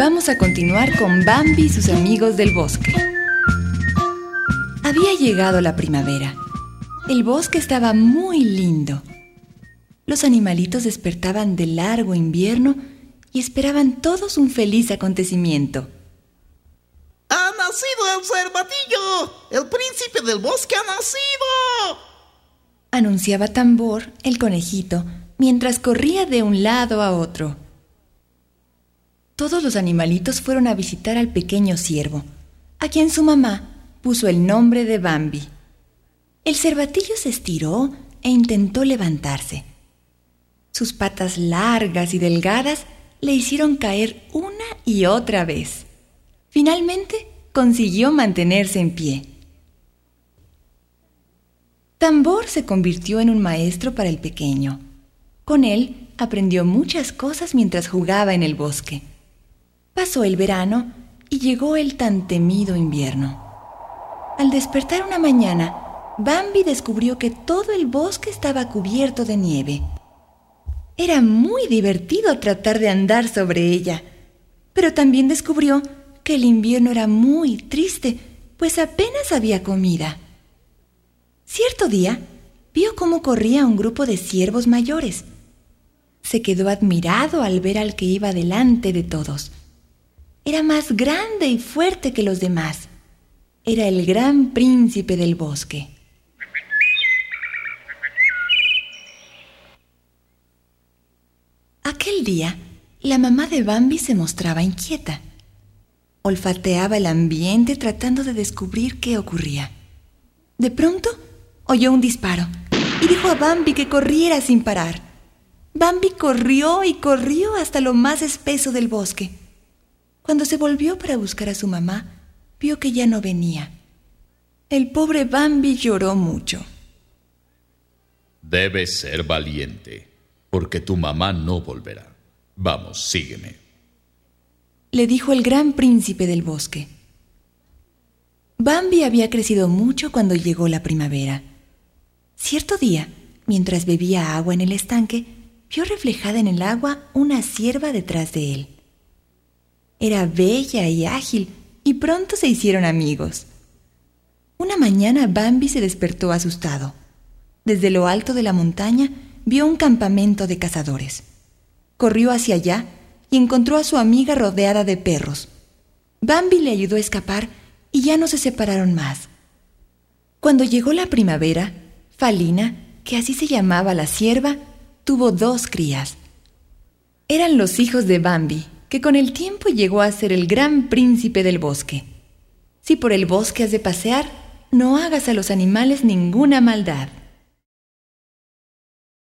Vamos a continuar con Bambi y sus amigos del bosque. Había llegado la primavera. El bosque estaba muy lindo. Los animalitos despertaban del largo invierno y esperaban todos un feliz acontecimiento. ¡Ha nacido el cervatillo! ¡El príncipe del bosque ha nacido!, anunciaba Tambor, el conejito, mientras corría de un lado a otro. Todos los animalitos fueron a visitar al pequeño ciervo, a quien su mamá puso el nombre de Bambi. El cervatillo se estiró e intentó levantarse. Sus patas largas y delgadas le hicieron caer una y otra vez. Finalmente consiguió mantenerse en pie. Tambor se convirtió en un maestro para el pequeño. Con él aprendió muchas cosas mientras jugaba en el bosque. Pasó el verano y llegó el tan temido invierno. Al despertar una mañana, Bambi descubrió que todo el bosque estaba cubierto de nieve. Era muy divertido tratar de andar sobre ella, pero también descubrió que el invierno era muy triste, pues apenas había comida. Cierto día, vio cómo corría un grupo de ciervos mayores. Se quedó admirado al ver al que iba delante de todos. Era más grande y fuerte que los demás. Era el gran príncipe del bosque. Aquel día, la mamá de Bambi se mostraba inquieta. Olfateaba el ambiente tratando de descubrir qué ocurría. De pronto, oyó un disparo y dijo a Bambi que corriera sin parar. Bambi corrió y corrió hasta lo más espeso del bosque. Cuando se volvió para buscar a su mamá, vio que ya no venía. El pobre Bambi lloró mucho. Debes ser valiente, porque tu mamá no volverá. Vamos, sígueme, le dijo el gran príncipe del bosque. Bambi había crecido mucho cuando llegó la primavera. Cierto día, mientras bebía agua en el estanque, vio reflejada en el agua una cierva detrás de él. Era bella y ágil, y pronto se hicieron amigos. Una mañana Bambi se despertó asustado. Desde lo alto de la montaña vio un campamento de cazadores. Corrió hacia allá y encontró a su amiga rodeada de perros. Bambi le ayudó a escapar y ya no se separaron más. Cuando llegó la primavera, Falina, que así se llamaba la cierva, tuvo 2 crías. Eran los hijos de Bambi, que con el tiempo llegó a ser el gran príncipe del bosque. Si por el bosque has de pasear, no hagas a los animales ninguna maldad.